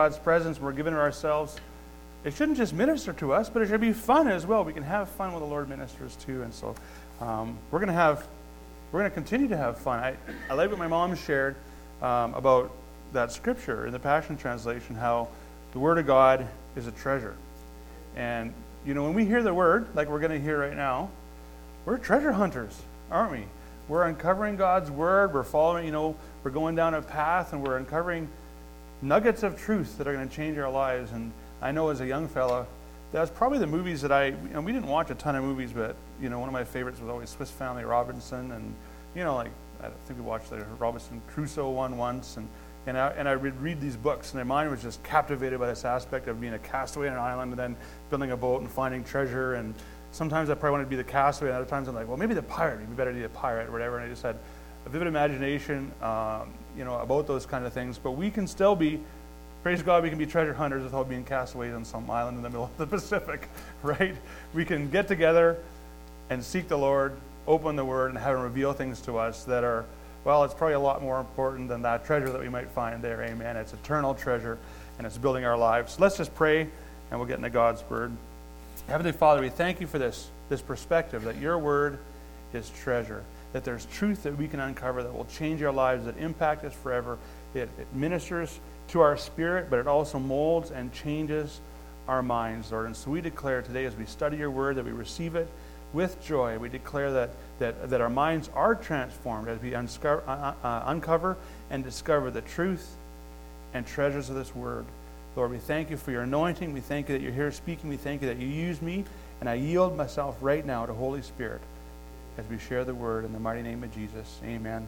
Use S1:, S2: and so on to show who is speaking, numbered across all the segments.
S1: God's presence, we're giving ourselves, it shouldn't just minister to us, but it should be fun as well. We can have fun when the Lord ministers too. And so we're going to continue to have fun. I like what my mom shared about that scripture in the Passion Translation, how the Word of God is a treasure. And, you know, when we hear the Word, like we're going to hear right now, we're treasure hunters, aren't we? We're uncovering God's Word. We're following, you know, we're going down a path and we're uncovering nuggets of truth that are going to change our lives. And I know as a young fella, that's probably the movies that we didn't watch a ton of movies, but, you know, one of my favorites was always Swiss Family Robinson. And, you know, like, I think we watched the Robinson Crusoe one once. And I would read these books, and my mind was just captivated by this aspect of being a castaway on an island and then building a boat and finding treasure. And sometimes I probably wanted to be the castaway, and other times I'm like, well, maybe the pirate. It'd be better to be a pirate or whatever. And I just had a vivid imagination, you know, about those kind of things. But we can still be, praise God, we can be treasure hunters without being castaways on some island in the middle of the Pacific, right? We can get together and seek the Lord, open the Word, and have Him reveal things to us that are, well, it's probably a lot more important than that treasure that we might find there. Amen. It's eternal treasure, and it's building our lives. Let's just pray, and we'll get into God's Word. Heavenly Father, we thank you for this perspective, that your Word is treasure, that there's truth that we can uncover that will change our lives, that impact us forever. It ministers to our spirit, but it also molds and changes our minds, Lord. And so we declare today, as we study your Word, that we receive it with joy. We declare that our minds are transformed as we uncover and discover the truth and treasures of this Word. Lord, we thank you for your anointing. We thank you that you're here speaking. We thank you that you use me, and I yield myself right now to Holy Spirit as we share the Word in the mighty name of Jesus. Amen.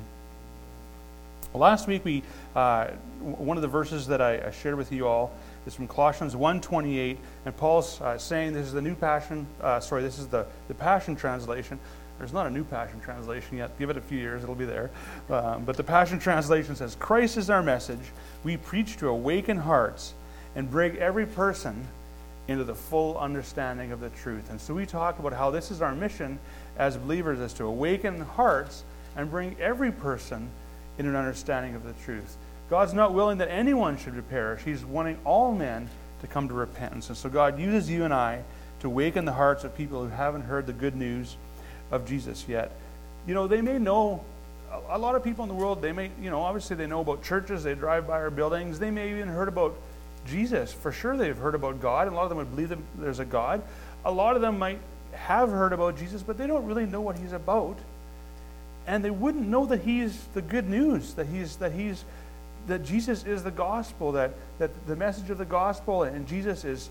S1: Well, last week, one of the verses that I shared with you all is from Colossians 1:28, and Paul's saying, this is the New Passion, this is the Passion Translation. There's not a New Passion Translation yet. Give it a few years, it'll be there. But the Passion Translation says, Christ is our message. We preach to awaken hearts and bring every person into the full understanding of the truth. And so we talk about how this is our mission as believers, is to awaken hearts and bring every person in an understanding of the truth. God's not willing that anyone should perish. He's wanting all men to come to repentance. And so God uses you and I to awaken the hearts of people who haven't heard the good news of Jesus yet. You know, they may know, a lot of people in the world, they may, you know, obviously they know about churches, they drive by our buildings, they may even heard about Jesus. For sure they've heard about God, and a lot of them would believe that there's a God. A lot of them might have heard about Jesus, but they don't really know what he's about. And they wouldn't know that he's the good news, that Jesus is the gospel, that the message of the gospel and Jesus is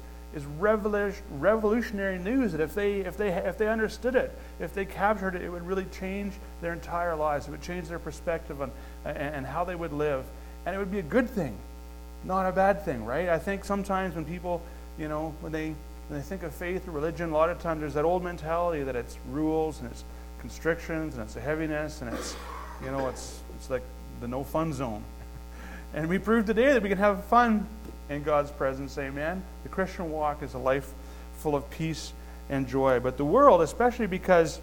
S1: revolutionary news. That if they understood it, if they captured it, it would really change their entire lives. It would change their perspective and how they would live, and it would be a good thing, not a bad thing, right? I think sometimes when people, you know, when they think of faith or religion, a lot of times there's that old mentality that it's rules and it's constrictions and it's a heaviness and it's, you know, it's like the no fun zone. And we proved today that we can have fun in God's presence. Amen. The Christian walk is a life full of peace and joy. But the world, especially because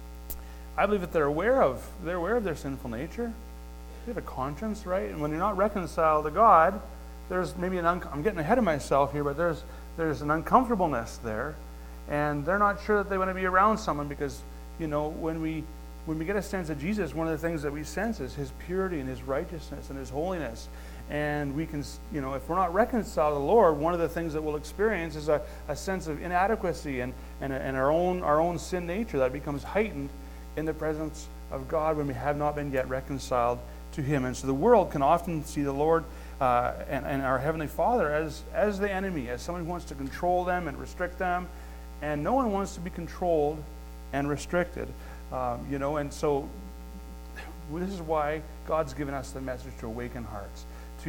S1: I believe that they're aware of their sinful nature. They have a conscience, right? And when you're not reconciled to God, there's maybe I'm getting ahead of myself here, but there's an uncomfortableness there, and they're not sure that they want to be around someone because, you know, when we get a sense of Jesus, one of the things that we sense is his purity and his righteousness and his holiness. And we can, you know, if we're not reconciled to the Lord, one of the things that we'll experience is a sense of inadequacy and our own sin nature that becomes heightened in the presence of God when we have not been yet reconciled to him. And so the world can often see the Lord and our Heavenly Father as the enemy, as someone who wants to control them and restrict them. And no one wants to be controlled and restricted. You know, and so this is why God's given us the message to awaken hearts,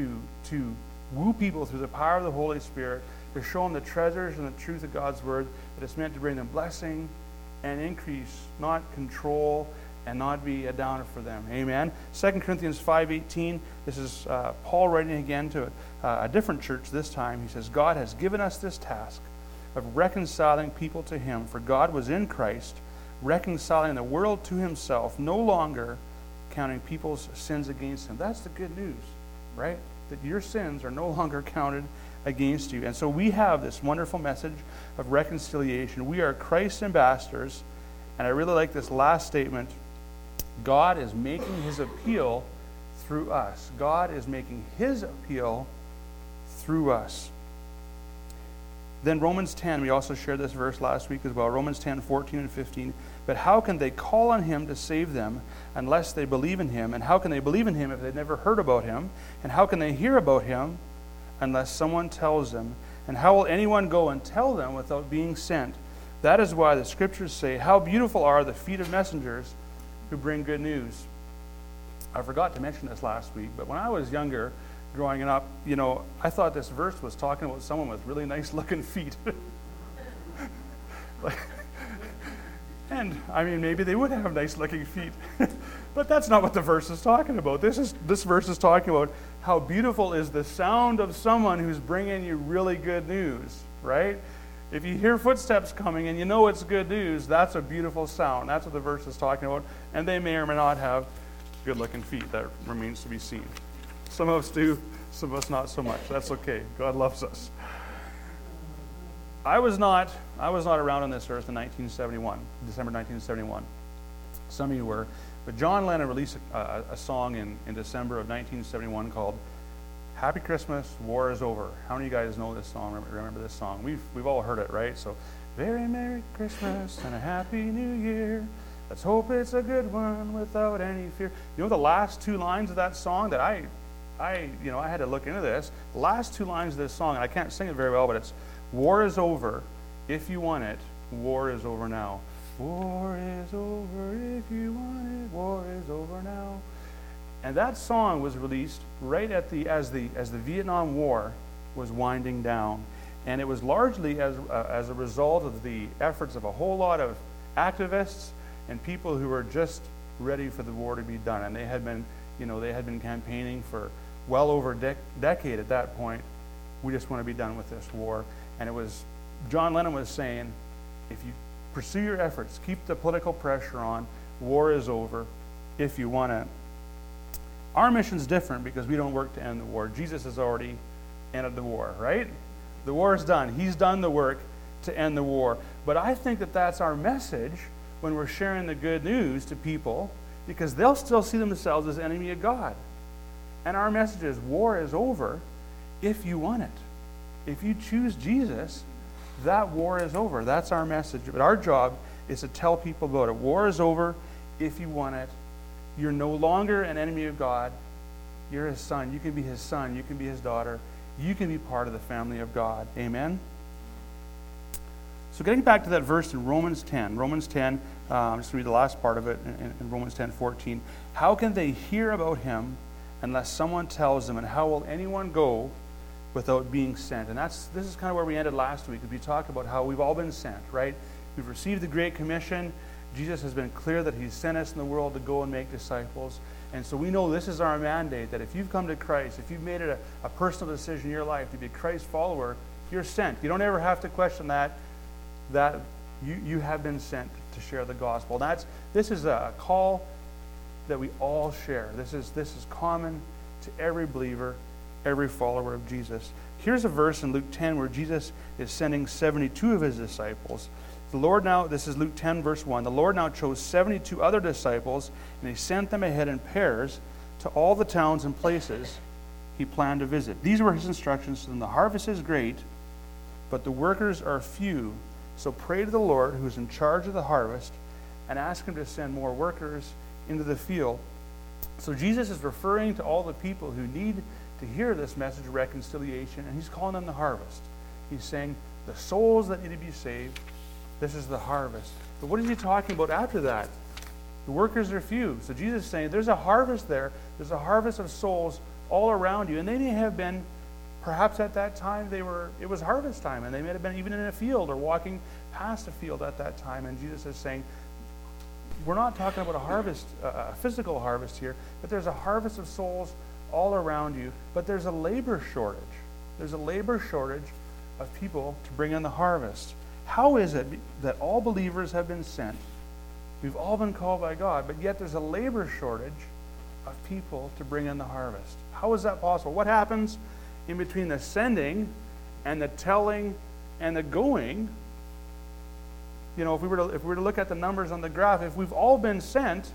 S1: to woo people through the power of the Holy Spirit, to show them the treasures and the truth of God's Word, that it's meant to bring them blessing and increase, not control and not be a downer for them. Amen. 2 Corinthians 5:18, this is Paul writing again to a different church this time. He says, God has given us this task of reconciling people to him, for God was in Christ, reconciling the world to himself, no longer counting people's sins against him. That's the good news, right? that your sins are no longer counted against you. And so we have this wonderful message of reconciliation. We are Christ's ambassadors. And I really like this last statement. God is making his appeal through us. God is making his appeal through us. Then Romans 10, we also shared this verse last week as well. Romans 10, 14 and 15. But how can they call on him to save them unless they believe in him? And how can they believe in him if they've never heard about him? And how can they hear about him unless someone tells them? And how will anyone go and tell them without being sent? That is why the scriptures say, how beautiful are the feet of messengers who bring good news. I forgot to mention this last week, but when I was younger, growing up, I thought this verse was talking about someone with really nice looking feet. And I mean, maybe they would have nice looking feet, but that's not what the verse is talking about. This verse is talking about how beautiful is the sound of someone who's bringing you really good news, right? If you hear footsteps coming and you know it's good news, that's a beautiful sound. That's what the verse is talking about. And they may or may not have good looking feet. That remains to be seen. Some of us do, some of us not so much. That's okay. God loves us. I was not around on this earth in 1971, December 1971. Some of you were. But John Lennon released a song in December of 1971 called Happy Christmas, War is Over. How many of you guys know this song, remember this song? We've all heard it, right? So, very Merry Christmas and a Happy New Year. Let's hope it's a good one without any fear. You know the last two lines of that song that I had to look into this. The last two lines of this song, and I can't sing it very well, but it's war is over if you want it. War is over now. War is over if you want it. War is over now. And that song was released right at as the Vietnam War was winding down, and it was largely as a result of the efforts of a whole lot of activists and people who were just ready for the war to be done. And they had been campaigning for well over a decade at that point. We just want to be done with this war. And it was John Lennon was saying, if you pursue your efforts, keep the political pressure on, war is over if you want it. Our mission's different because we don't work to end the war. Jesus has already ended the war, right? The war is done. He's done the work to end the war. But I think that that's our message when we're sharing the good news to people, because they'll still see themselves as enemy of God. And our message is war is over if you want it. If you choose Jesus, that war is over. That's our message. But our job is to tell people about it. War is over if you want it. You're no longer an enemy of God. You're his son. You can be his son. You can be his daughter. You can be part of the family of God. Amen? So getting back to that verse in Romans 10. Romans 10, I'm just going to read the last part of it in Romans 10:14. How can they hear about him unless someone tells them? And how will anyone go without being sent? And this is kind of where we ended last week. We talked about how we've all been sent, right? We've received the Great Commission. Jesus has been clear that he's sent us in the world to go and make disciples. And so we know this is our mandate, that if you've come to Christ, if you've made it a personal decision in your life to be a Christ follower, you're sent. You don't ever have to question that you have been sent to share the gospel. This is a call that we all share. This is common to every believer, every follower of Jesus. Here's a verse in Luke 10 where Jesus is sending 72 of his disciples. This is Luke 10, verse 1. The Lord now chose 72 other disciples, and he sent them ahead in pairs to all the towns and places he planned to visit. These were his instructions to them. The harvest is great, but the workers are few. So pray to the Lord, who is in charge of the harvest, and ask him to send more workers into the field. So Jesus is referring to all the people who need to hear this message of reconciliation, and he's calling them the harvest. He's saying the souls that need to be saved, this is the harvest. But what is he talking about after that? The workers are few. So Jesus is saying there's a harvest there. There's a harvest of souls all around you. And they may have been, perhaps at that time, it was harvest time. And they may have been even in a field or walking past a field at that time. And Jesus is saying, we're not talking about a harvest, a physical harvest here, but there's a harvest of souls all around you. But there's a labor shortage. There's a labor shortage of people to bring in the harvest. How is it that all believers have been sent? We've all been called by God, but yet there's a labor shortage of people to bring in the harvest. How is that possible? What happens in between the sending and the telling and the going? You know, if we were to look at the numbers on the graph, if we've all been sent,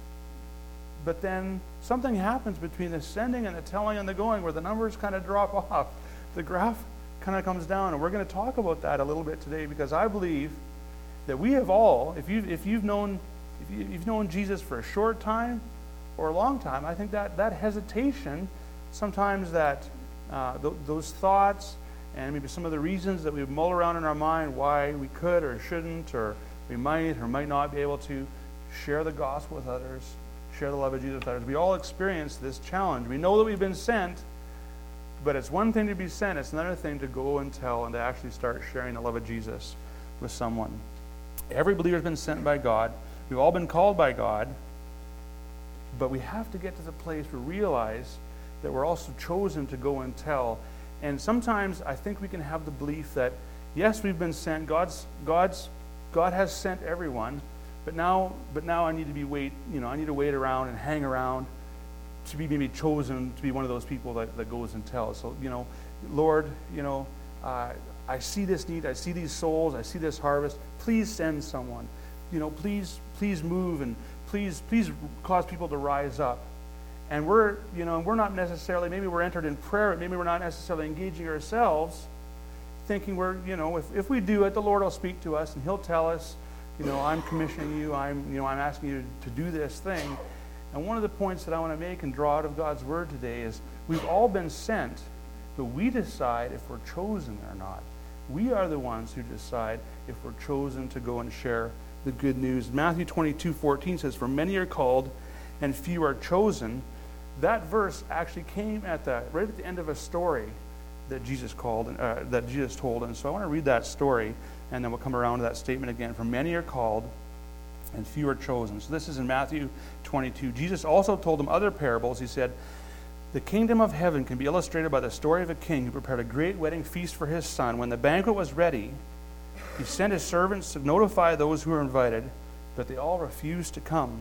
S1: but then something happens between the sending and the telling and the going where the numbers kind of drop off. The graph kind of comes down, and we're going to talk about that a little bit today, because I believe that we have all, if you've known Jesus for a short time or a long time, I think that hesitation, sometimes that those thoughts and maybe some of the reasons that we mull around in our mind why we could or shouldn't, or we might or might not be able to share the gospel with others, share the love of Jesus with others. We all experience this challenge. We know that we've been sent, but it's one thing to be sent. It's another thing to go and tell and to actually start sharing the love of Jesus with someone. Every believer has been sent by God. We've all been called by God, but we have to get to the place where we realize that we're also chosen to go and tell. And sometimes I think we can have the belief that, yes, we've been sent. God has sent everyone, but now I need to wait around and hang around to be maybe chosen to be one of those people that goes and tells. So, Lord, I see this need, I see these souls, I see this harvest. Please send someone. Please move, and please cause people to rise up. And we're not necessarily, maybe we're entered in prayer, but maybe we're not necessarily engaging ourselves, thinking if we do it, the Lord will speak to us and He'll tell us, I'm commissioning you, I'm asking you to do this thing. And one of the points that I want to make and draw out of God's Word today is we've all been sent, but we decide if we're chosen or not. We are the ones who decide if we're chosen to go and share the good news. Matthew 22:14 says, "For many are called, and few are chosen." That verse actually came right at the end of a story that Jesus told. And so I want to read that story, and then we'll come around to that statement again. "For many are called, and few are chosen." So this is in Matthew 22. Jesus also told them other parables. He said, "The kingdom of heaven can be illustrated by the story of a king who prepared a great wedding feast for his son. When the banquet was ready, he sent his servants to notify those who were invited, but they all refused to come.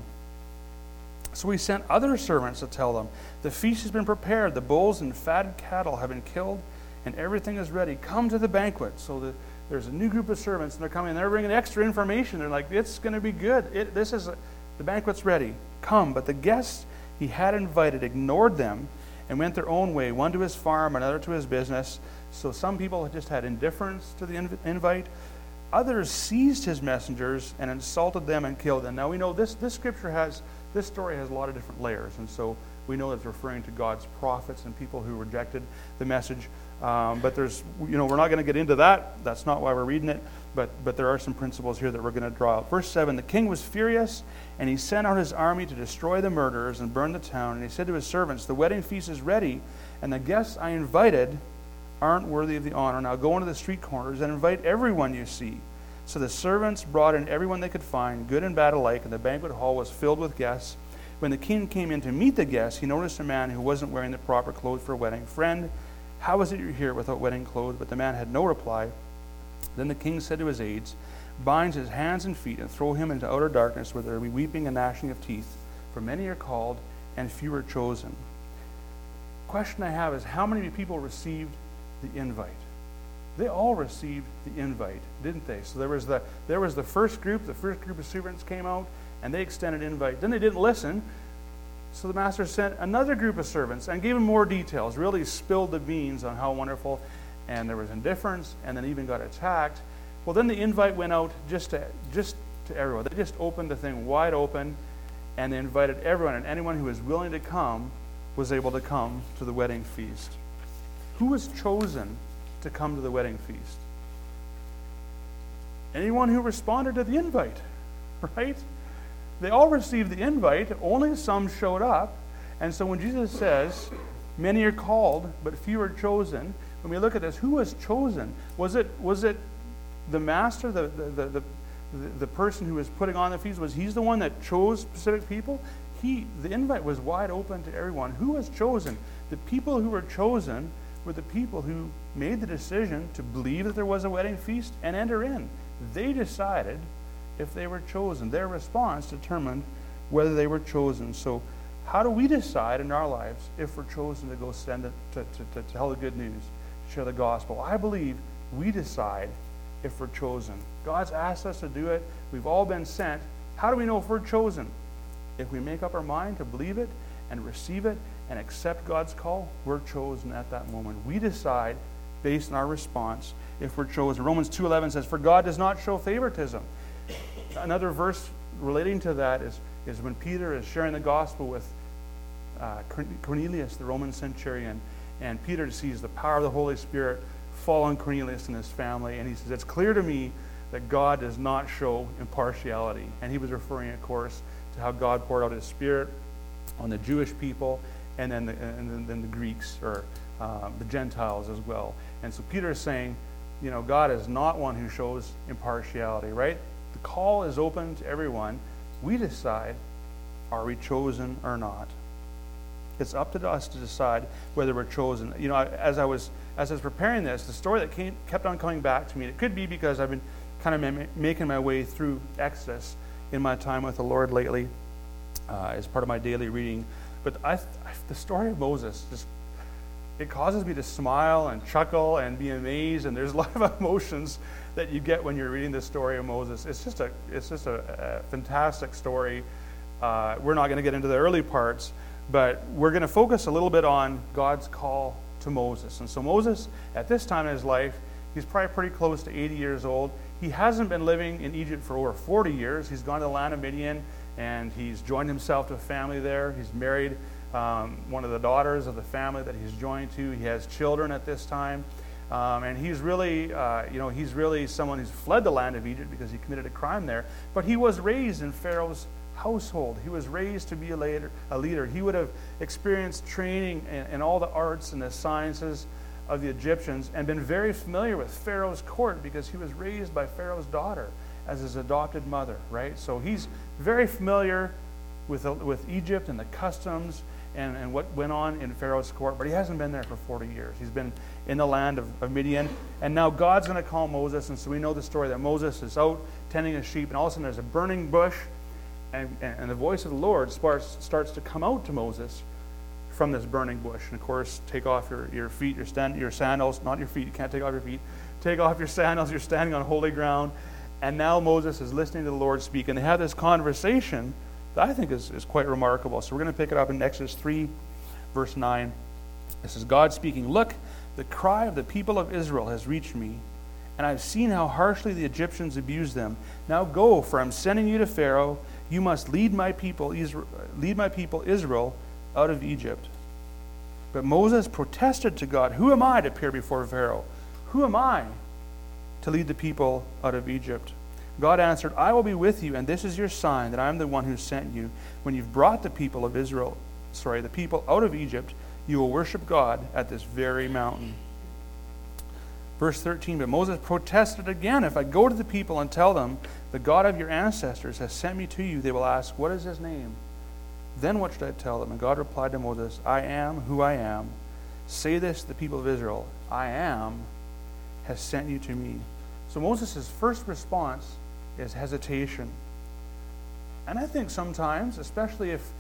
S1: So he sent other servants to tell them, 'The feast has been prepared, the bulls and fatted cattle have been killed, and everything is ready. Come to the banquet.' So there's a new group of servants, and they're coming, and they're bringing extra information. They're like, it's going to be good. The banquet's ready. Come." But the guests he had invited ignored them and went their own way, one to his farm, another to his business. So some people just had indifference to the invite. Others seized his messengers and insulted them and killed them. Now we know this story has a lot of different layers, and so we know it's referring to God's prophets and people who rejected the message. But we're not going to get into that. That's not why we're reading it. But there are some principles here that we're going to draw out. Verse 7, "The king was furious, and he sent out his army to destroy the murderers and burn the town. And he said to his servants, 'The wedding feast is ready, and the guests I invited aren't worthy of the honor. Now go into the street corners and invite everyone you see.' So the servants brought in everyone they could find, good and bad alike, and the banquet hall was filled with guests. When the king came in to meet the guests, he noticed a man who wasn't wearing the proper clothes for a wedding. 'Friend, how is it you're here without wedding clothes?' But the man had no reply. Then the king said to his aides, 'Bind his hands and feet and throw him into outer darkness, where there will be weeping and gnashing of teeth. For many are called, and few are chosen.'" Question I have is, how many people received the invite? They all received the invite, didn't they? So there was the first group. The first group of servants came out, and they extended invite. Then they didn't listen, so the master sent another group of servants and gave them more details, really spilled the beans on how wonderful, and there was indifference, and then even got attacked. Well, then the invite went out just to everyone. They just opened the thing wide open, and they invited everyone, and anyone who was willing to come was able to come to the wedding feast. Who was chosen to come to the wedding feast? Anyone who responded to the invite, right? They all received the invite, only some showed up. And so when Jesus says, "Many are called, but few are chosen," when we look at this, who was chosen? Was it the master, the person who was putting on the feast? Was he the one that chose specific people? The invite was wide open to everyone. Who was chosen? The people who were chosen were the people who made the decision to believe that there was a wedding feast and enter in. They decided if they were chosen. Their response determined whether they were chosen. So How do we decide in our lives if we're chosen to go to tell the good news, share the gospel? I believe we decide if we're chosen. God's asked us to do it. We've all been sent. How do we know if we're chosen? If we make up our mind to believe it and receive it and accept God's call, we're chosen at that moment. We decide based on our response if we're chosen. Romans 2:11 says, "For God does not show favoritism." Another verse relating to that is when Peter is sharing the gospel with Cornelius, the Roman centurion, and Peter sees the power of the Holy Spirit fall on Cornelius and his family, and he says, "It's clear to me that God does not show impartiality." And he was referring, of course, to how God poured out his Spirit on the Jewish people and then the Greeks, or the Gentiles as well. And so Peter is saying, God is not one who shows impartiality, right? The call is open to everyone. We decide, are we chosen or not? It's up to us to decide whether we're chosen. As I was preparing this, the story that kept on coming back to me, it could be because I've been kind of making my way through Exodus in my time with the Lord lately, as part of my daily reading. But the story of Moses, it causes me to smile and chuckle and be amazed, and there's a lot of emotions that you get when you're reading the story of Moses. It's just a fantastic story. We're not going to get into the early parts, but we're going to focus a little bit on God's call to Moses. And so Moses, at this time in his life, he's probably pretty close to 80 years old. He hasn't been living in Egypt for over 40 years. He's gone to the land of Midian, and he's joined himself to a family there. He's married one of the daughters of the family that he's joined to. He has children at this time. And he's really someone who's fled the land of Egypt because he committed a crime there. But he was raised in Pharaoh's household. He was raised to be a leader. He would have experienced training in all the arts and the sciences of the Egyptians and been very familiar with Pharaoh's court because he was raised by Pharaoh's daughter as his adopted mother, right? So he's very familiar with Egypt and the customs and what went on in Pharaoh's court, but he hasn't been there for 40 years. He's been in the land of Midian, and now God's going to call Moses, and so we know the story that Moses is out tending his sheep, and all of a sudden there's a burning bush, and the voice of the Lord starts to come out to Moses from this burning bush. And of course, take off your feet, your sandals, not your feet, you can't take off your feet. Take off your sandals, you're standing on holy ground. And now Moses is listening to the Lord speak, and they have this conversation that I think is quite remarkable. So we're going to pick it up in Exodus 3, verse 9. This is God speaking. "Look, the cry of the people of Israel has reached me, and I've seen how harshly the Egyptians abuse them. Now go, for I'm sending you to Pharaoh. You must lead my people Israel out of Egypt." But Moses protested to God, "Who am I to appear before Pharaoh? Who am I to lead the people out of Egypt?" God answered, "I will be with you, and this is your sign that I am the one who sent you. When you've brought the people out of Egypt, you will worship God at this very mountain." Verse 13, "But Moses protested again, 'If I go to the people and tell them, the God of your ancestors has sent me to you, they will ask, what is his name? Then what should I tell them?' And God replied to Moses, 'I am who I am. Say this to the people of Israel, I am has sent you to me.'" So Moses' first response is hesitation. And I think sometimes, especially if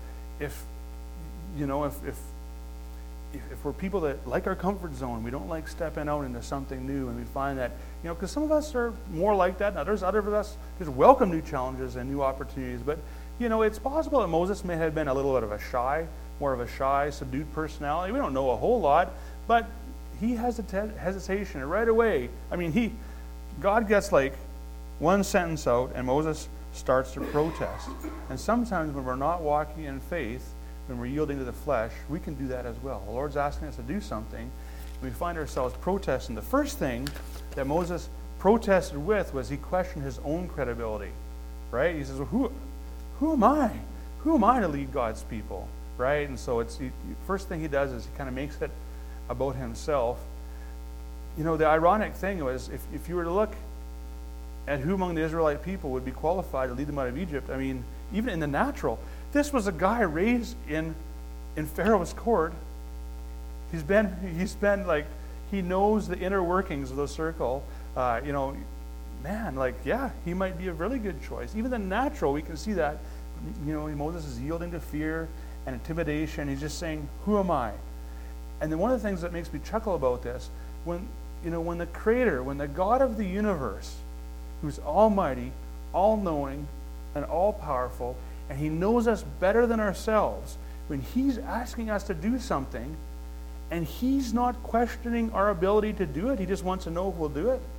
S1: we're people that like our comfort zone, we don't like stepping out into something new, and we find that, because some of us are more like that, and others of us just welcome new challenges and new opportunities. But, it's possible that Moses may have been a little bit of more of a shy, subdued personality. We don't know a whole lot, but he has a hesitation right away. God gets like one sentence out, and Moses starts to protest. And sometimes when we're not walking in faith, when we're yielding to the flesh, we can do that as well. The Lord's asking us to do something, and we find ourselves protesting. The first thing that Moses protested with was he questioned his own credibility, right? He says, "Well, who am I? Who am I to lead God's people?" Right? And so first thing he does is he kind of makes it about himself. The ironic thing was, if you were to look at who among the Israelite people would be qualified to lead them out of Egypt, even in the natural, this was a guy raised in Pharaoh's court. He knows the inner workings of the circle. He might be a really good choice. Even the natural, we can see that. Moses is yielding to fear and intimidation. He's just saying, who am I? And then one of the things that makes me chuckle about this, when the Creator, when the God of the universe, who's almighty, all-knowing, and all-powerful, and He knows us better than ourselves, when He's asking us to do something, and He's not questioning our ability to do it, He just wants to know if we'll do it.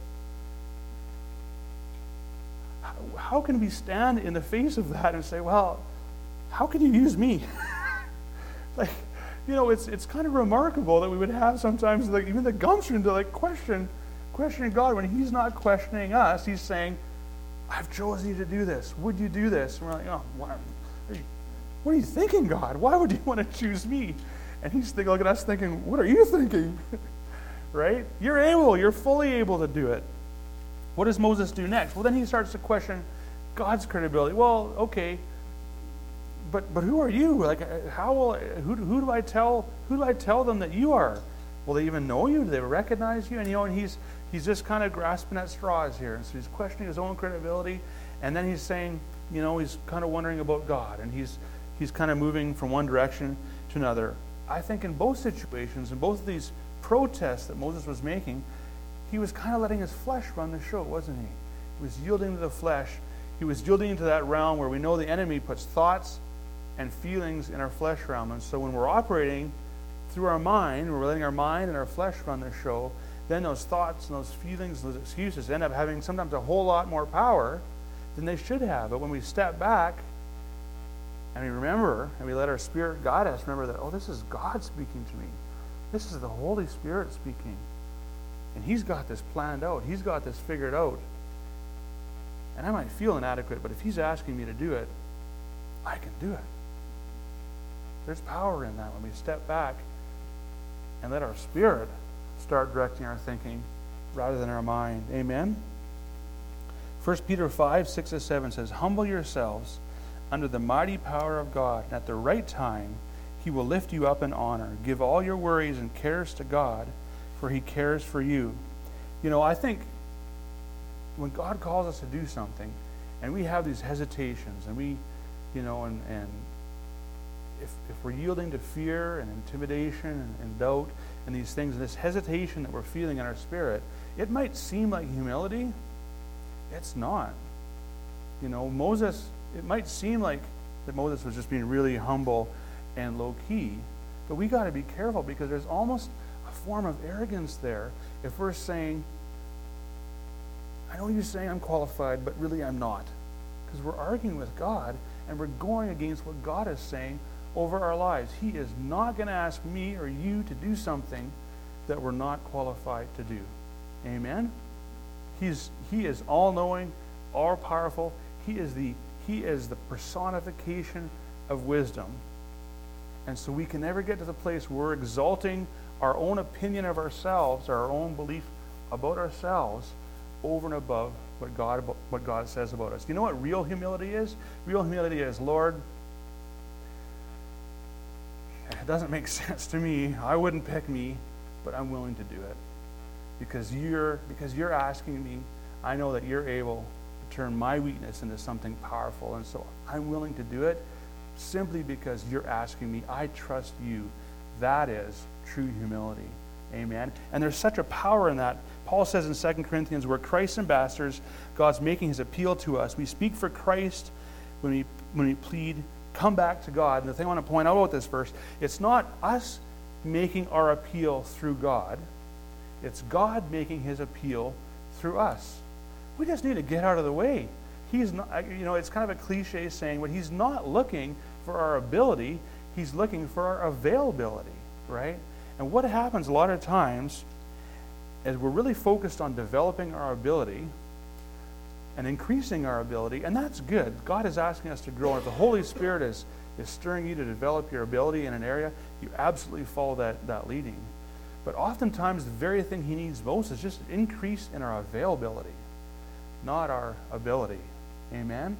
S1: How can we stand in the face of that and say, well, how can you use me? It's kind of remarkable that we would have sometimes even the gumption to questioning God when He's not questioning us. He's saying, I've chosen you to do this. Would you do this? And we're like, oh, what are you thinking, God? Why would you want to choose me? And He's looking at us thinking, what are you thinking? Right? You're fully able to do it. What does Moses do next? Well, then he starts to question God's credibility. Well, okay, but who are you? Who do I tell them that you are? Will they even know you? Do they recognize you? And he's just kind of grasping at straws here. And so he's questioning his own credibility, and then he's saying, he's kind of wondering about God, and he's kind of moving from one direction to another. I think in both situations, in both of these protests that Moses was making, he was kind of letting his flesh run the show, wasn't he? He was yielding to the flesh. He was yielding to that realm where we know the enemy puts thoughts and feelings in our flesh realm. And so when we're operating through our mind, we're letting our mind and our flesh run the show, then those thoughts and those feelings and those excuses end up having sometimes a whole lot more power than they should have. But when we step back and we remember and we let our Spirit guide us, remember that, this is God speaking to me. This is the Holy Spirit speaking. And He's got this planned out. He's got this figured out. And I might feel inadequate, but if He's asking me to do it, I can do it. There's power in that when we step back and let our Spirit start directing our thinking rather than our mind. Amen? 1 Peter 5, 6 and 7 says, humble yourselves under the mighty power of God, and at the right time He will lift you up in honor. Give all your worries and cares to God, for He cares for you. I think when God calls us to do something, and we have these hesitations, and we, and if we're yielding to fear and intimidation and doubt and these things, and this hesitation that we're feeling in our spirit, it might seem like humility. It's not. Moses, it might seem like that Moses was just being really humble and low-key, but we got to be careful because there's almost a form of arrogance there if we're saying, I know you're saying I'm qualified, but really I'm not. Because we're arguing with God and we're going against what God is saying over our lives. He is not going to ask me or you to do something that we're not qualified to do. Amen? He is all-knowing, all-powerful. He is the personification of wisdom. And so we can never get to the place where we're exalting our own opinion of ourselves, our own belief about ourselves, over and above what God says about us. You know what real humility is? Real humility is, Lord, it doesn't make sense to me. I wouldn't pick me, but I'm willing to do it. Because you're asking me, I know that you're able to turn my weakness into something powerful. And so I'm willing to do it simply because you're asking me. I trust you. That is true humility. Amen. And there's such a power in that. Paul says in 2 Corinthians, we're Christ's ambassadors. God's making His appeal to us. We speak for Christ when we plead, come back to God. And the thing I want to point out about this verse, it's not us making our appeal through God. It's God making His appeal through us. We just need to get out of the way. He's not, it's kind of a cliche saying, but He's not looking for our ability. He's looking for our availability, right? And what happens a lot of times is we're really focused on developing our ability and increasing our ability, and that's good. God is asking us to grow. And if the Holy Spirit is stirring you to develop your ability in an area, you absolutely follow that leading. But oftentimes the very thing He needs most is just an increase in our availability, not our ability. Amen?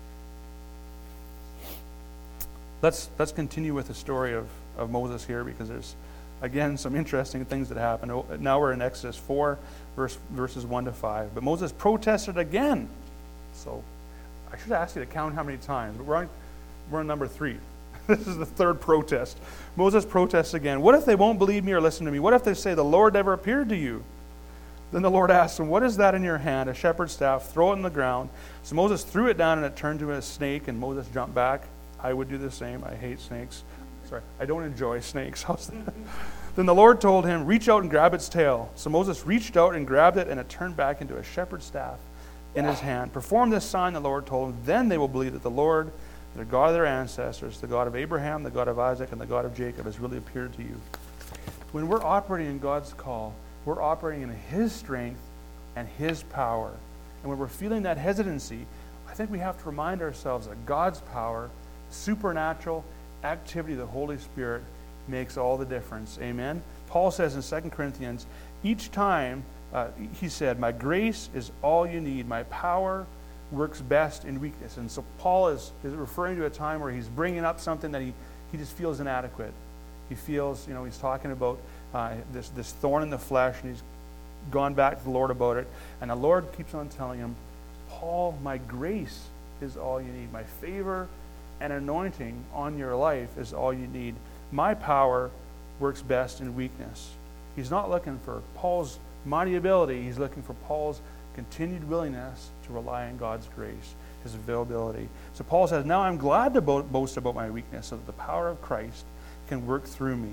S1: Let's continue with the story of Moses here, because there's, again, some interesting things that happen. Now we're in Exodus 4, verses 1 to 5. But Moses protested again. So I should ask you to count how many times. But we're on number 3. This is the third protest. Moses protests again. What if they won't believe me or listen to me? What if they say, the Lord never appeared to you? Then the Lord asked him, what is that in your hand? A shepherd's staff. Throw it on the ground. So Moses threw it down and it turned to a snake, and Moses jumped back. I would do the same. I hate snakes. Sorry, I don't enjoy snakes. How's that? Then the Lord told him, reach out and grab its tail. So Moses reached out and grabbed it, and it turned back into a shepherd's staff in his hand. Perform this sign, the Lord told him. Then they will believe that the Lord, the God of their ancestors, the God of Abraham, the God of Isaac, and the God of Jacob has really appeared to you. When we're operating in God's call, we're operating in His strength and His power. And when we're feeling that hesitancy, I think we have to remind ourselves that God's power, supernatural activity of the Holy Spirit, makes all the difference. Amen? Paul says in 2 Corinthians, each time, he said, my grace is all you need. My power works best in weakness. And so Paul is referring to a time where he's bringing up something that he just feels inadequate. He feels, he's talking about this thorn in the flesh, and he's gone back to the Lord about it. And the Lord keeps on telling him, Paul, my grace is all you need. My favor and anointing on your life is all you need. My power works best in weakness. He's not looking for Paul's mighty ability. He's looking for Paul's continued willingness to rely on God's grace, His availability. So Paul says, now I'm glad to boast about my weakness so that the power of Christ can work through me.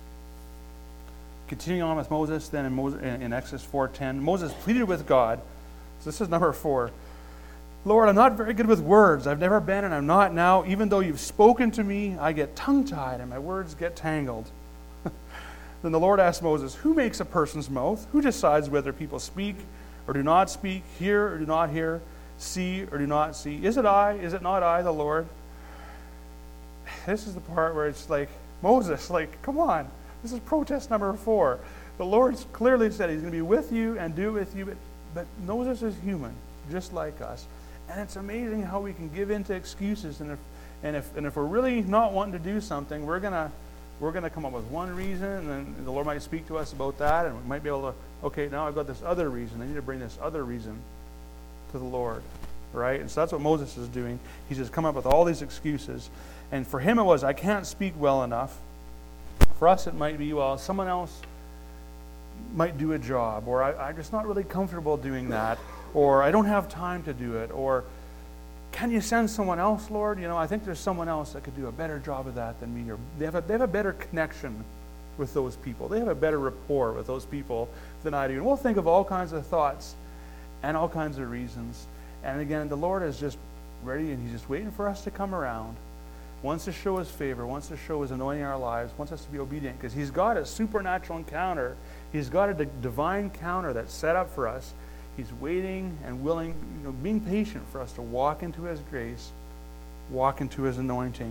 S1: Continuing on with Moses, then in Exodus 4:10, Moses pleaded with God. So this is number 4. Lord, I'm not very good with words. I've never been and I'm not now. Even though you've spoken to me, I get tongue-tied and my words get tangled. Then the Lord asked Moses, who makes a person's mouth? Who decides whether people speak or do not speak, hear or do not hear, see or do not see? Is it I? Is it not I, the Lord? This is the part where it's like, Moses, come on. This is protest number 4. The Lord's clearly said He's going to be with you and do with you, but Moses is human, just like us. And it's amazing how we can give in to excuses. And if we're really not wanting to do something, we're gonna come up with one reason, and then the Lord might speak to us about that, and we might be able to, okay, now I've got this other reason. I need to bring this other reason to the Lord, right? And so that's what Moses is doing. He's just come up with all these excuses. And for him it was, I can't speak well enough. For us it might be, well, someone else might do a job, or I'm just not really comfortable doing that, or I don't have time to do it, or can you send someone else, Lord? I think there's someone else that could do a better job of that than me. Or they have a better connection with those people. They have a better rapport with those people than I do. And we'll think of all kinds of thoughts and all kinds of reasons. And again, the Lord is just ready, and He's just waiting for us to come around. Wants to show His favor, wants to show His anointing in our lives, wants us to be obedient, because He's got a supernatural encounter. He's got a divine encounter that's set up for us. He's waiting and willing, being patient for us to walk into His grace, walk into His anointing.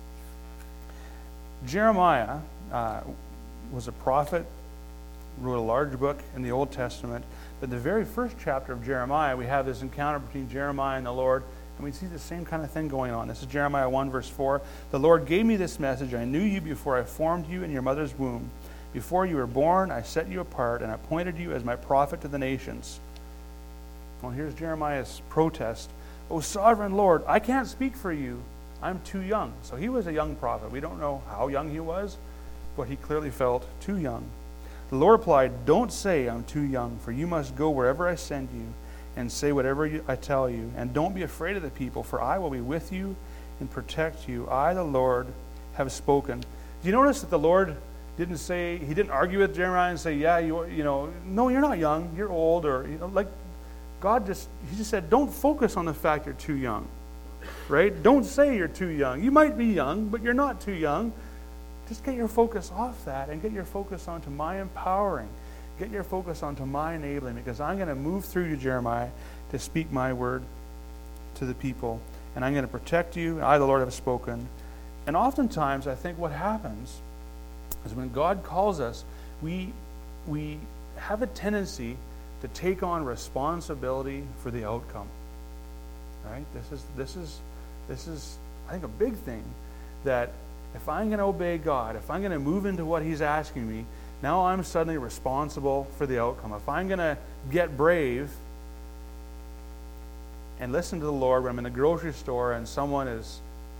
S1: Jeremiah was a prophet, wrote a large book in the Old Testament. But the very first chapter of Jeremiah, we have this encounter between Jeremiah and the Lord, and we see the same kind of thing going on. This is Jeremiah 1, verse 4. The Lord gave me this message. I knew you before I formed you in your mother's womb. Before you were born, I set you apart and appointed you as my prophet to the nations. Well, here's Jeremiah's protest. O sovereign Lord, I can't speak for you. I'm too young. So he was a young prophet. We don't know how young he was, but he clearly felt too young. The Lord replied, don't say I'm too young, for you must go wherever I send you and say whatever I tell you. And don't be afraid of the people, for I will be with you and protect you. I, the Lord, have spoken. Do you notice that the Lord he didn't argue with Jeremiah and say, yeah, no, you're not young, you're old, or, he just said, don't focus on the fact you're too young, right? Don't say you're too young. You might be young, but you're not too young. Just get your focus off that and get your focus onto my empowering. Get your focus onto my enabling, because I'm going to move through you, Jeremiah, to speak my word to the people. And I'm going to protect you. I, the Lord, have spoken. And oftentimes, I think what happens is when God calls us, we have a tendency to take on responsibility for the outcome. Right? This is I think a big thing, that if I'm going to obey God, if I'm going to move into what He's asking me, now I'm suddenly responsible for the outcome. If I'm going to get brave and listen to the Lord when I'm in the grocery store and someone is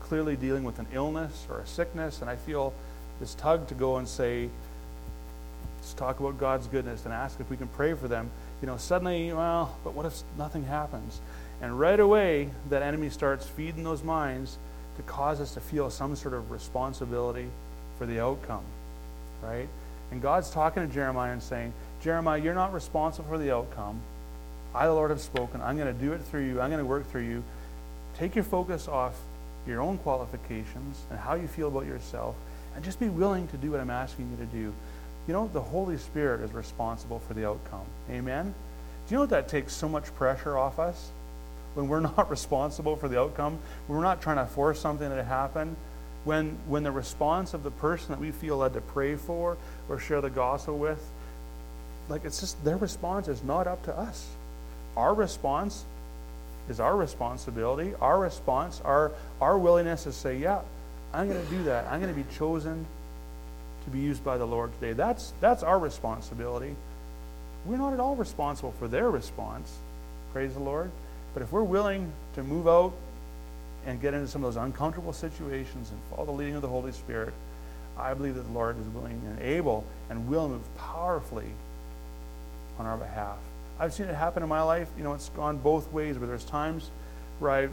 S1: clearly dealing with an illness or a sickness, and I feel this tug to go and say, let's talk about God's goodness and ask if we can pray for them. Suddenly, well, but what if nothing happens? And right away, that enemy starts feeding those minds to cause us to feel some sort of responsibility for the outcome, right? And God's talking to Jeremiah and saying, Jeremiah, you're not responsible for the outcome. I, the Lord, have spoken. I'm going to do it through you. I'm going to work through you. Take your focus off your own qualifications and how you feel about yourself, and just be willing to do what I'm asking you to do. The Holy Spirit is responsible for the outcome. Amen? Do you know that takes so much pressure off us? When we're not responsible for the outcome, when we're not trying to force something to happen, when the response of the person that we feel led to pray for or share the gospel with, it's just their response is not up to us. Our response is our responsibility. Our response, our willingness to say, yeah, I'm going to do that. I'm going to be chosen to be used by the Lord today. That's our responsibility. We're not at all responsible for their response. Praise the Lord. But if we're willing to move out and get into some of those uncomfortable situations and follow the leading of the Holy Spirit, I believe that the Lord is willing and able and will move powerfully on our behalf. I've seen it happen in my life. It's gone both ways, where there's times where I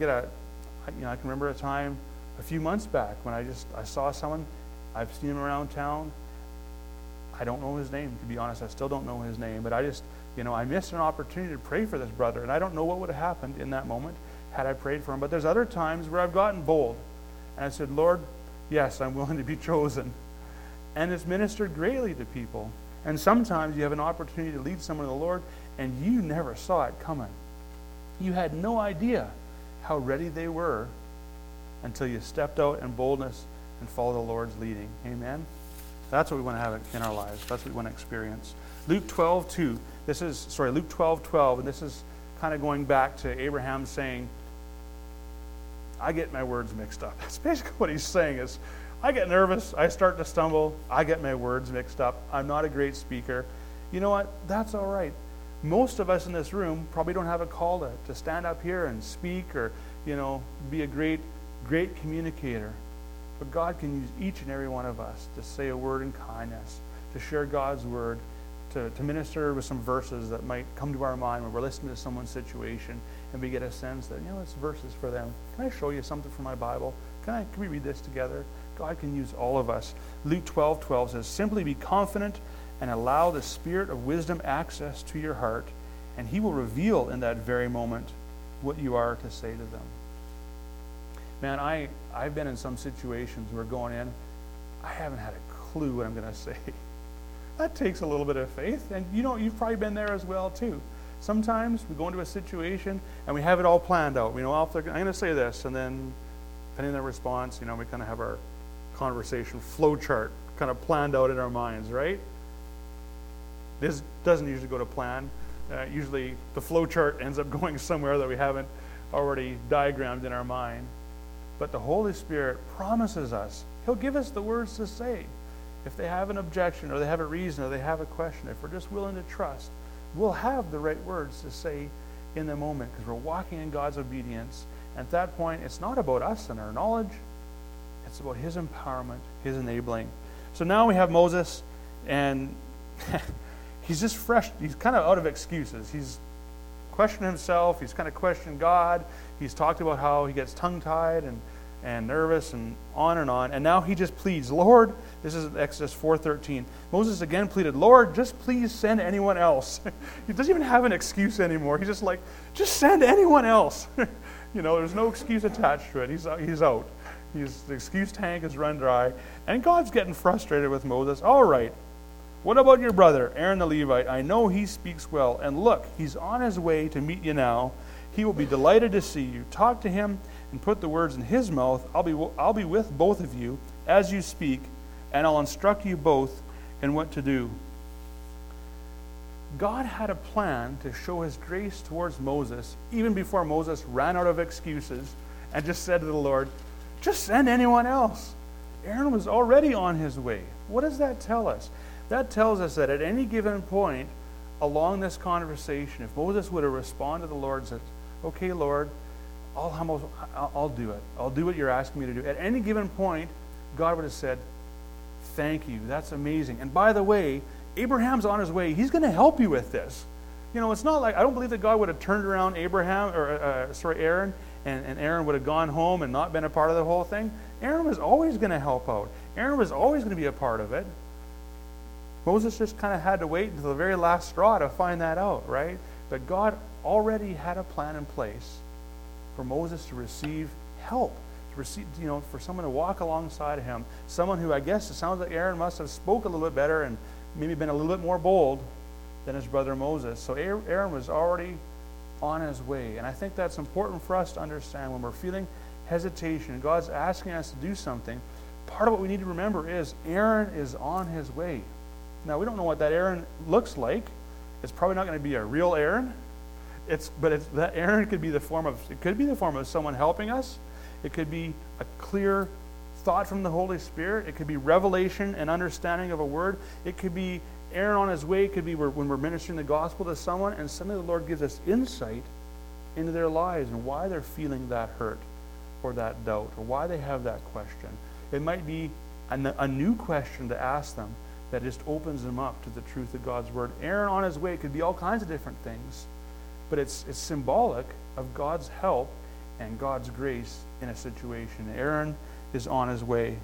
S1: can remember a time a few months back when I saw someone. I've seen him around town. I don't know his name, to be honest. I still don't know his name, but I missed an opportunity to pray for this brother, and I don't know what would have happened in that moment had I prayed for him. But there's other times where I've gotten bold, and I said, Lord, yes, I'm willing to be chosen. And it's ministered greatly to people. And sometimes you have an opportunity to lead someone to the Lord, and you never saw it coming. You had no idea how ready they were until you stepped out in boldness and followed the Lord's leading. Amen? That's what we want to have in our lives. That's what we want to experience. Luke 12:2. Luke 12:12, and this is kind of going back to Abraham saying, I get my words mixed up. That's basically what he's saying is, I get nervous, I start to stumble, I get my words mixed up. I'm not a great speaker. You know what? That's all right. Most of us in this room probably don't have a call to stand up here and speak or, be a great communicator. But God can use each and every one of us to say a word in kindness, to share God's word, to minister with some verses that might come to our mind when we're listening to someone's situation, and we get a sense that, it's verses for them. Can I show you something from my Bible? Can we read this together? God can use all of us. Luke 12:12 says, simply be confident and allow the Spirit of wisdom access to your heart, and He will reveal in that very moment what you are to say to them. Man, I've been in some situations where going in, I haven't had a clue what I'm going to say. That takes a little bit of faith, and you've probably been there as well too. Sometimes we go into a situation and we have it all planned out. I'm going to say this, and then depending on the response, we kind of have our conversation flow chart kind of planned out in our minds, right? This doesn't usually go to plan. Usually the flow chart ends up going somewhere that we haven't already diagrammed in our mind. But the Holy Spirit promises us, He'll give us the words to say. If they have an objection or they have a reason or they have a question, if we're just willing to trust, we'll have the right words to say in the moment because we're walking in God's obedience. And at that point, it's not about us and our knowledge. It's about His empowerment, His enabling. So now we have Moses, and he's just fresh. He's kind of out of excuses. He's questioned himself. He's kind of questioned God. He's talked about how he gets tongue-tied and nervous and on. And now he just pleads, Lord, this is Exodus 4:13. Moses again pleaded, Lord, just please send anyone else. He doesn't even have an excuse anymore. He's just like, just send anyone else. There's no excuse attached to it. He's out. The excuse tank is run dry. And God's getting frustrated with Moses. All right, what about your brother, Aaron the Levite? I know he speaks well. And look, he's on his way to meet you now. He will be delighted to see you. Talk to him and put the words in his mouth. I'll be with both of you as you speak, and I'll instruct you both in what to do. God had a plan to show His grace towards Moses, even before Moses ran out of excuses and just said to the Lord, just send anyone else. Aaron was already on his way. What does that tell us? That tells us that at any given point along this conversation, if Moses would have responded to the Lord and said, okay, Lord, I'll do it. I'll do what you're asking me to do. At any given point, God would have said, thank you. That's amazing. And by the way, Abraham's on his way. He's going to help you with this. It's not like, I don't believe that God would have turned around Aaron, and Aaron would have gone home and not been a part of the whole thing. Aaron was always going to help out. Aaron was always going to be a part of it. Moses just kind of had to wait until the very last straw to find that out, right? But God already had a plan in place for Moses to receive help, to receive, for someone to walk alongside of him. Someone who, I guess it sounds like Aaron must have spoke a little bit better and maybe been a little bit more bold than his brother Moses. So Aaron was already on his way. And I think that's important for us to understand when we're feeling hesitation and God's asking us to do something. Part of what we need to remember is Aaron is on his way. Now, we don't know what that Aaron looks like. It's probably not going to be a real Aaron. That Aaron could be the form of someone helping us. It could be a clear thought from the Holy Spirit. It could be revelation and understanding of a word. It could be Aaron on his way. It could be when we're ministering the gospel to someone and suddenly the Lord gives us insight into their lives and why they're feeling that hurt or that doubt or why they have that question. It might be a new question to ask them that just opens them up to the truth of God's word. Aaron on his way could be all kinds of different things, but it's symbolic of God's help and God's grace in a situation. Aaron is on his way.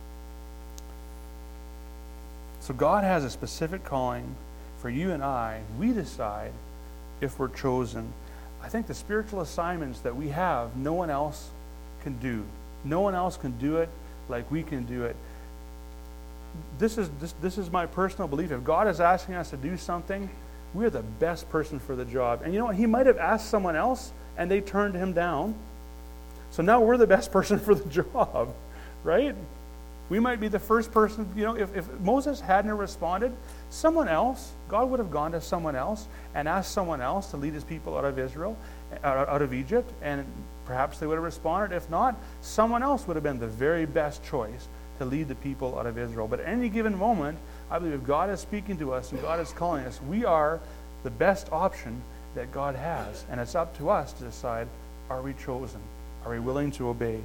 S1: So God has a specific calling for you and I. We decide if we're chosen. I think the spiritual assignments that we have, no one else can do. No one else can do it like we can do it. This is my personal belief. If God is asking us to do something, we're the best person for the job. And you know what? He might have asked someone else and they turned him down. So now we're the best person for the job, right? We might be the first person. If Moses hadn't responded, someone else, God would have gone to someone else and asked someone else to lead his people out of Egypt, and perhaps they would have responded. If not, someone else would have been the very best choice to lead the people out of Israel. But at any given moment, I believe if God is speaking to us and God is calling us, we are the best option that God has. And it's up to us to decide, are we chosen? Are we willing to obey?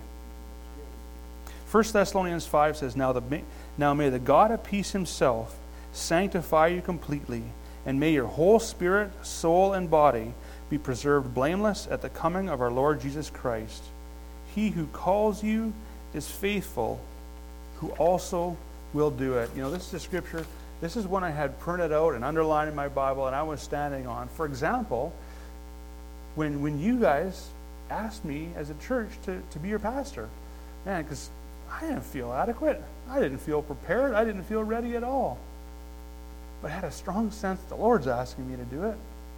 S1: 1 Thessalonians 5 says, Now may the God of peace himself sanctify you completely, and may your whole spirit, soul, and body be preserved blameless at the coming of our Lord Jesus Christ. He who calls you is faithful, who also will do it. This is a scripture. This is one I had printed out and underlined in my Bible, and I was standing on. For example, when you guys asked me as a church to be your pastor, man, because I didn't feel adequate. I didn't feel prepared. I didn't feel ready at all. But I had a strong sense that the Lord's asking me to do it.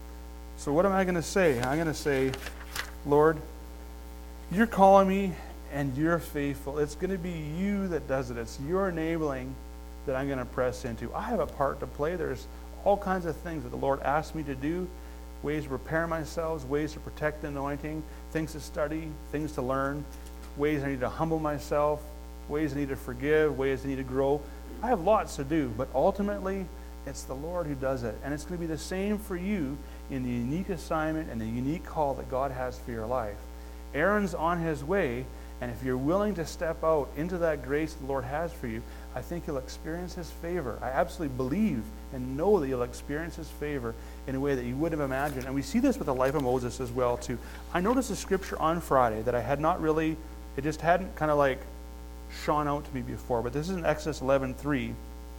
S1: So what am I going to say? I'm going to say, Lord, you're calling me and you're faithful. It's going to be you that does it. It's your enabling that I'm going to press into. I have a part to play. There's all kinds of things that the Lord asked me to do, ways to prepare myself, ways to protect the anointing, things to study, things to learn, ways I need to humble myself, ways I need to forgive, ways I need to grow. I have lots to do, but ultimately, it's the Lord who does it. And it's going to be the same for you in the unique assignment and the unique call that God has for your life. Aaron's on his way, and if you're willing to step out into that grace the Lord has for you, I think you'll experience his favor. I absolutely believe and know that you'll experience his favor in a way that you wouldn't have imagined. And we see this with the life of Moses as well, too. I noticed a scripture on Friday that I had not really, it just hadn't kind of like shone out to me before. But this is in Exodus 11:3.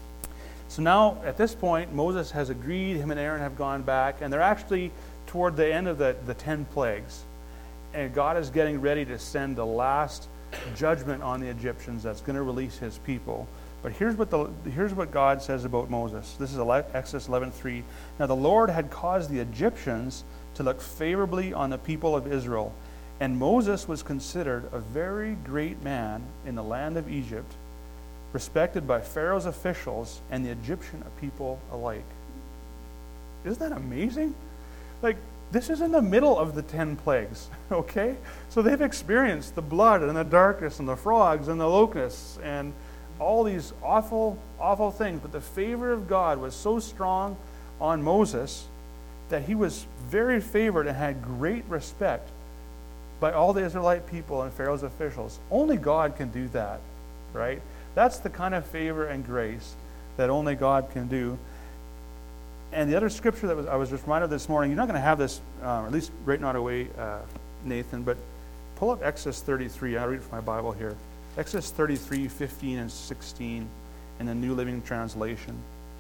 S1: So now, at this point, Moses has agreed, him and Aaron have gone back, and they're actually toward the end of the 10 plagues. And God is getting ready to send the last judgment on the Egyptians that's going to release his people. But here's what God says about Moses. This is Exodus 11:3. Now the Lord had caused the Egyptians to look favorably on the people of Israel, and Moses was considered a very great man in the land of Egypt, respected by Pharaoh's officials and the Egyptian people alike. Isn't that amazing? This is in the middle of the 10 plagues, okay? So they've experienced the blood and the darkness and the frogs and the locusts and all these awful, awful things. But the favor of God was so strong on Moses that he was very favored and had great respect by all the Israelite people and Pharaoh's officials. Only God can do that, right? That's the kind of favor and grace that only God can do. And the other scripture that I was just reminded of this morning, you're not going to have this, or at least right not away, Nathan, but pull up Exodus 33. I'll read it from my Bible here. Exodus 33, 15 and 16 in the New Living Translation.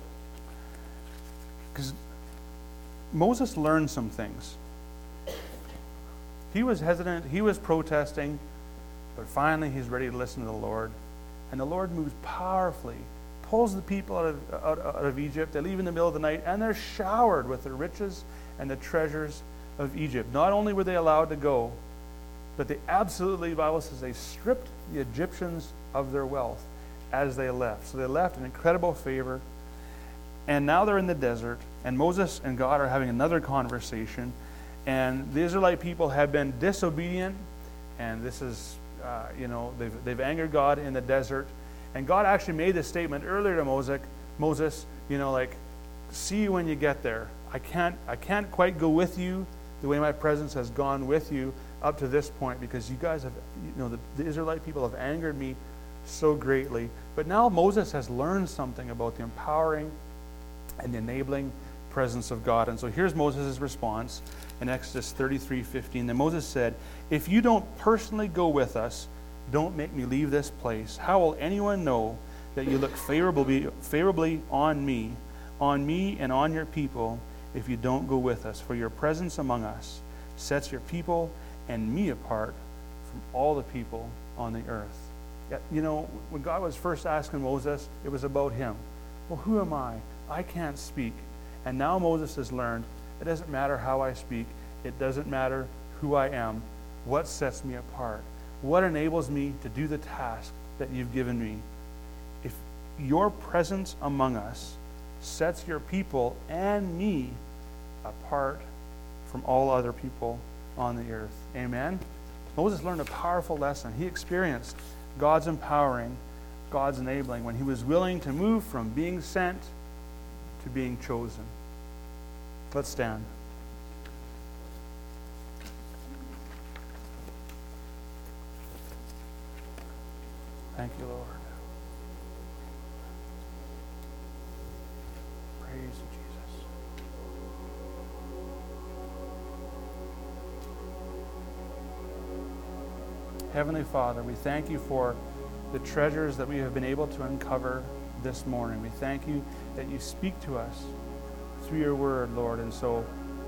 S1: Because Moses learned some things. He was hesitant, he was protesting, but finally he's ready to listen to the Lord. And the Lord moves powerfully, pulls the people out of Egypt. They leave in the middle of the night, and they're showered with the riches and the treasures of Egypt. Not only were they allowed to go, but they absolutely, the Bible says, they stripped the Egyptians of their wealth as they left. So they left in incredible favor. And now they're in the desert, and Moses and God are having another conversation. And the Israelite people have been disobedient, and this is, they've angered God in the desert. And God actually made this statement earlier to Moses, see you when you get there. I can't quite go with you the way my presence has gone with you up to this point, because you guys have, the Israelite people have angered me so greatly. But now Moses has learned something about the empowering and the enabling presence of God. And so here's Moses' response in Exodus 33:15. Then Moses said, "If you don't personally go with us, don't make me leave this place. How will anyone know that you look favorably on me and on your people if you don't go with us? For your presence among us sets your people and me apart from all the people on the earth." Yet, when God was first asking Moses, it was about him. Well, who am I? I can't speak. And now Moses has learned, it doesn't matter how I speak. It doesn't matter who I am. What sets me apart? What enables me to do the task that you've given me? If your presence among us sets your people and me apart from all other people on the earth. Amen? Moses learned a powerful lesson. He experienced God's empowering, God's enabling, when he was willing to move from being sent to being chosen. Let's stand. Thank you, Lord. Praise you, Jesus. Heavenly Father, we thank you for the treasures that we have been able to uncover this morning. We thank you that you speak to us through your word, Lord. And so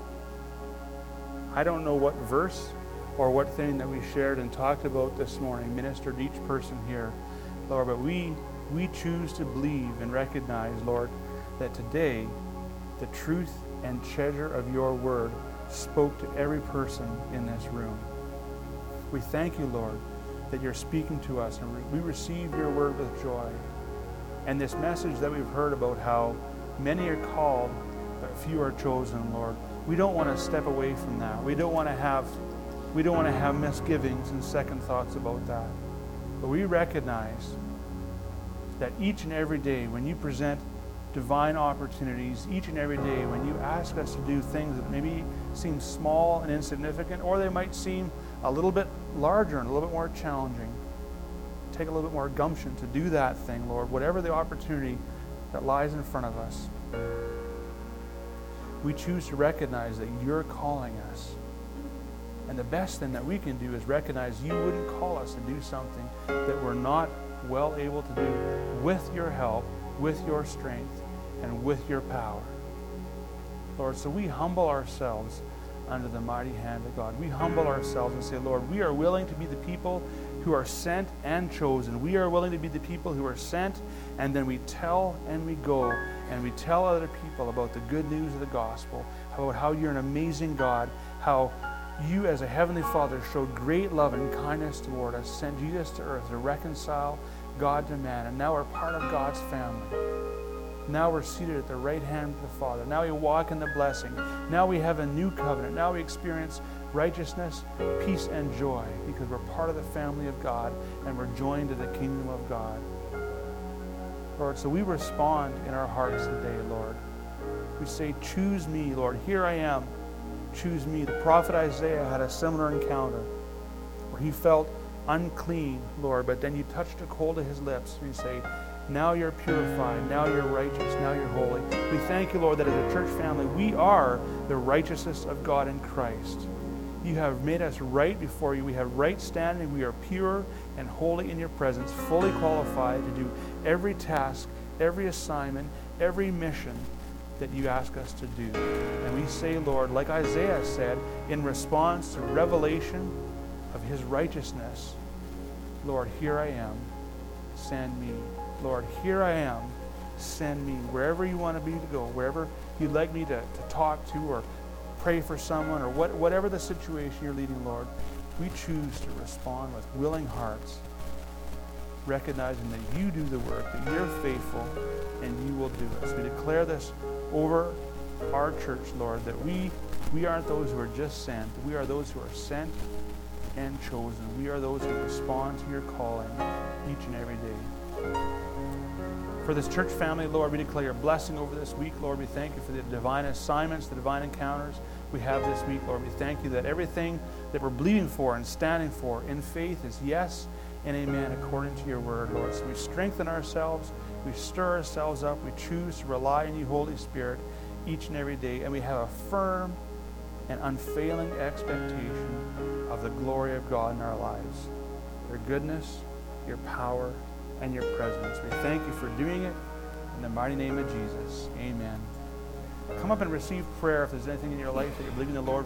S1: I don't know what verse or what thing that we shared and talked about this morning ministered each person here, Lord, but we choose to believe and recognize, Lord, that today the truth and treasure of your word spoke to every person in this room. We thank you, Lord, that you're speaking to us, and we receive your word with joy. And this message that we've heard about how many are called, but few are chosen, Lord, we don't want to step away from that. We don't want to have misgivings and second thoughts about that. But we recognize that each and every day when you present divine opportunities, each and every day when you ask us to do things that maybe seem small and insignificant, or they might seem a little bit larger and a little bit more challenging, take a little bit more gumption to do that thing, Lord, whatever the opportunity that lies in front of us. We choose to recognize that you're calling us. And the best thing that we can do is recognize you wouldn't call us to do something that we're not well able to do with your help, with your strength, and with your power. Lord, so we humble ourselves under the mighty hand of God. We humble ourselves and say, Lord, we are willing to be the people who are sent and chosen. We are willing to be the people who are sent, and then we tell and we go and we tell other people about the good news of the gospel, about how you're an amazing God, how you as a heavenly Father showed great love and kindness toward us, sent Jesus to earth to reconcile God to man, and now we're part of God's family. Now we're seated at the right hand of the Father. Now we walk in the blessing. Now we have a new covenant. Now we experience righteousness, peace, and joy because we're part of the family of God and we're joined to the kingdom of God. Lord, so we respond in our hearts today, Lord. We say, choose me, Lord. Here I am. Choose me. The prophet Isaiah had a similar encounter. where he felt unclean, Lord, but then you touched a hold of his lips and you say, now you're purified, now you're righteous, now you're holy. We thank you, Lord, that as a church family, we are the righteousness of God in Christ. You have made us right before you. We have right standing. We are pure and holy in your presence, fully qualified to do every task, every assignment, every mission that you ask us to do. And we say, Lord, like Isaiah said, in response to revelation of his righteousness, Lord, here I am, send me. Lord, here I am, send me. Wherever you want me to go, wherever you'd like me to talk to or pray for someone or whatever the situation you're leading, Lord, we choose to respond with willing hearts, recognizing that you do the work, that you're faithful, and you will do this. We declare this over our church, Lord, that we aren't those who are just sent. We are those who are sent and chosen. We are those who respond to your calling each and every day. For this church family, Lord, we declare your blessing over this week. Lord, we thank you for the divine assignments, the divine encounters we have this week. Lord, we thank you that everything that we're believing for and standing for in faith is yes and amen according to your word, Lord. So we strengthen ourselves, we stir ourselves up, we choose to rely on you, Holy Spirit, each and every day, and we have a firm and unfailing expectation of the glory of God in our lives. Your goodness, your power, and your presence. We thank you for doing it in the mighty name of Jesus. Amen. Come up and receive prayer if there's anything in your life that you're believing the Lord